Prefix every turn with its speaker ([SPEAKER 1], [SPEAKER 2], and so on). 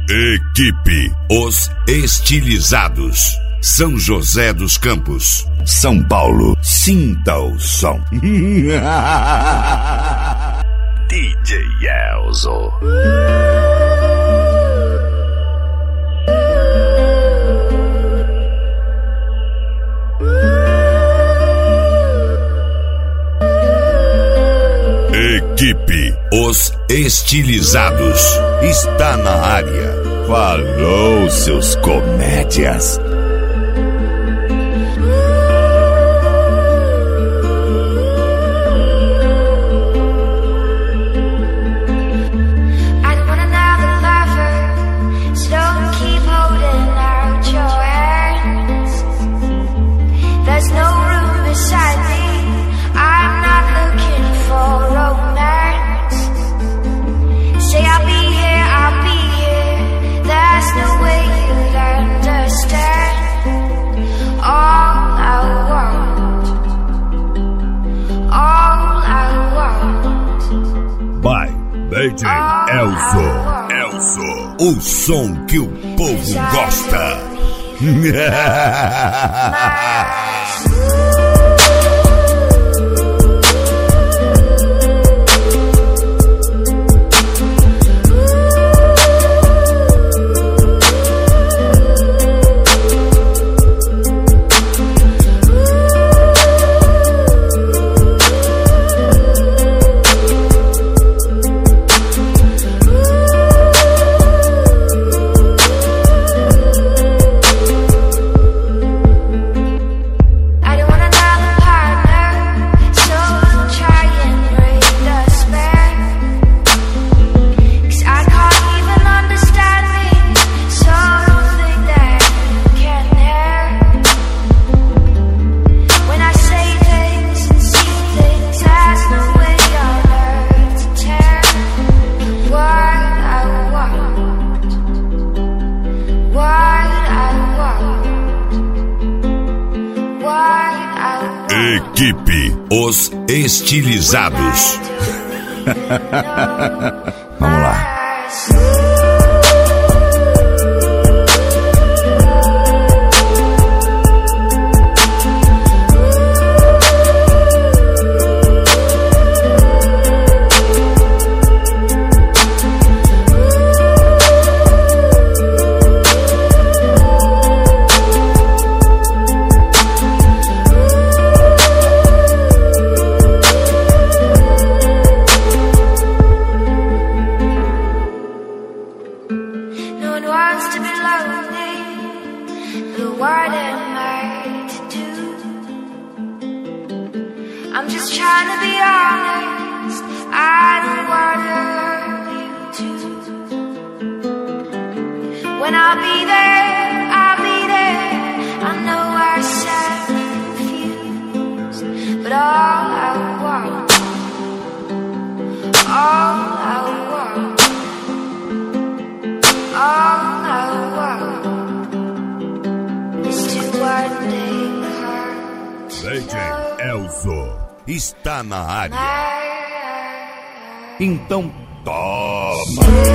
[SPEAKER 1] Equipe Os Estilizados. São José dos Campos, São Paulo. Sinta o som. DJ Elzo. Equipe Os Estilizados está na área. Falou, seus comédias. DJ Elzo, o som que o povo gosta. Equipe Os Estilizados. Vamos lá.
[SPEAKER 2] I'm just trying to be honest. I don't want you to. When I'll be there, I'll be there. I know I sound confused, but all I want is to one day hurt.
[SPEAKER 1] DJ Elzo está na área. Então toma.